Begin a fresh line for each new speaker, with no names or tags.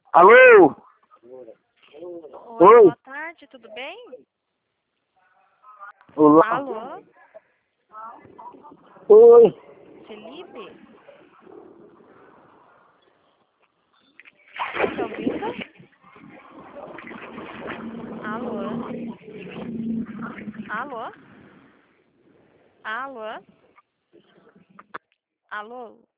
Alô?
Oi,
Oi?
boa tarde, tudo bem?
Olá?
Alô?
Oi?
Felipe? Tá me ouvindo? Alô? Alô? Alô? Alô?